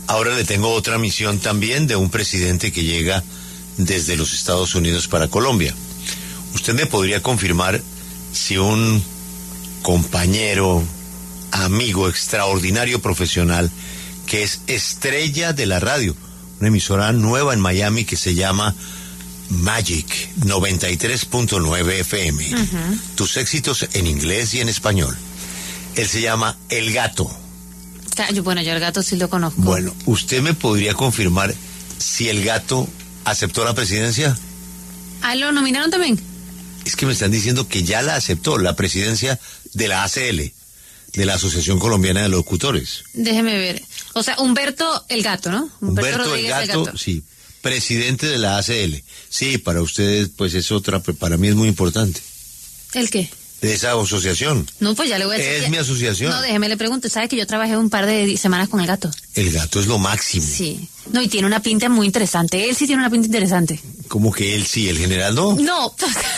Ahora le tengo otra misión también de un presidente que llega desde los Estados Unidos para Colombia. ¿Usted me podría confirmar si un compañero, amigo, extraordinario profesional, que es estrella de la radio, una emisora nueva en Miami que se llama Magic 93.9 FM, tus éxitos en inglés y en español? Él se llama El Gato. Bueno, yo El Gato sí lo conozco. Bueno, ¿usted me podría confirmar si El Gato aceptó la presidencia? ¿Ah, lo nominaron también? Es que me están diciendo que ya la aceptó, la presidencia de la ACL, de la Asociación Colombiana de Locutores. Déjeme ver. O sea, Humberto El Gato, ¿no? Humberto El Gato, sí, presidente de la ACL. Sí, para ustedes, pues es otra, para mí es muy importante. ¿El qué? De esa asociación. No, pues ya le voy a decir. Es mi asociación. No, déjeme le pregunto. ¿Sabe que yo trabajé un par de semanas con El Gato? El Gato es lo máximo. Sí. No, y tiene una pinta muy interesante. Él sí tiene una pinta interesante. ¿Cómo que él sí? ¿El general no? No.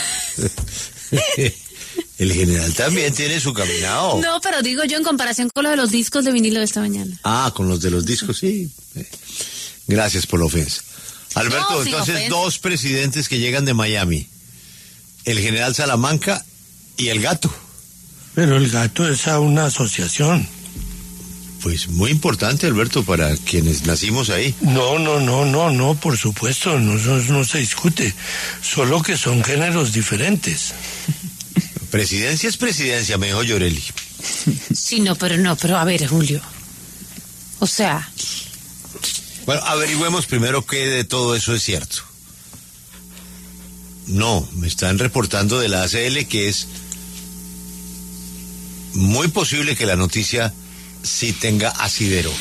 El general también tiene su caminado. No, pero digo yo en comparación con los de los discos de vinilo de esta mañana. Ah, con los de los discos, sí. Gracias por la ofensa. Alberto, No, entonces ofensa. Dos presidentes que llegan de Miami. El general Salamanca y El Gato. Pero El Gato es a una asociación. Pues muy importante, Alberto, para quienes nacimos ahí. No, por supuesto, no se discute. Solo que son géneros diferentes. Presidencia es presidencia, me dijo Llorelli. Sí, pero a ver, Julio. O sea, Bueno, averigüemos primero qué de todo eso es cierto. No, me están reportando de la ACL que es muy posible que la noticia sí tenga asidero.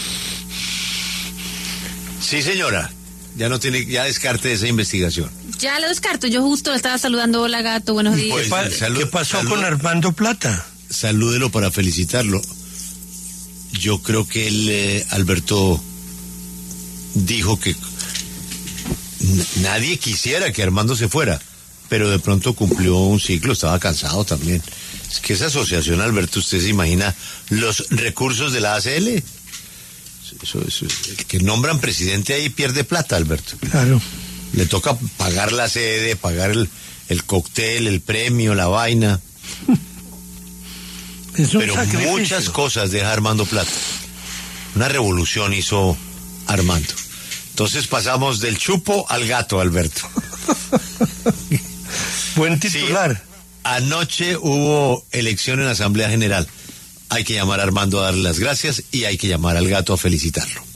Sí, señora. Ya no tiene, ya descarte esa investigación. ya lo descarto. Yo justo le estaba saludando. Hola, Gato, buenos días. Pues, ¿Qué pasó con Armando Plata? Salúdelo para felicitarlo. Yo creo que él, Alberto, dijo que nadie quisiera que Armando se fuera, pero de pronto cumplió un ciclo, estaba cansado también. Es que esa asociación, Alberto, ¿usted se imagina los recursos de la ACL? Eso, el que nombran presidente ahí pierde plata, Alberto. Claro. Le toca pagar la sede, pagar el cóctel, el premio, la vaina. Es un Pero sacrificio. muchas cosas deja Armando Plata. Una revolución hizo Armando. Entonces pasamos del chupo al gato, Alberto. Buen titular. Sí, anoche hubo elección en la Asamblea General. Hay que llamar a Armando a darle las gracias y hay que llamar al gato a felicitarlo.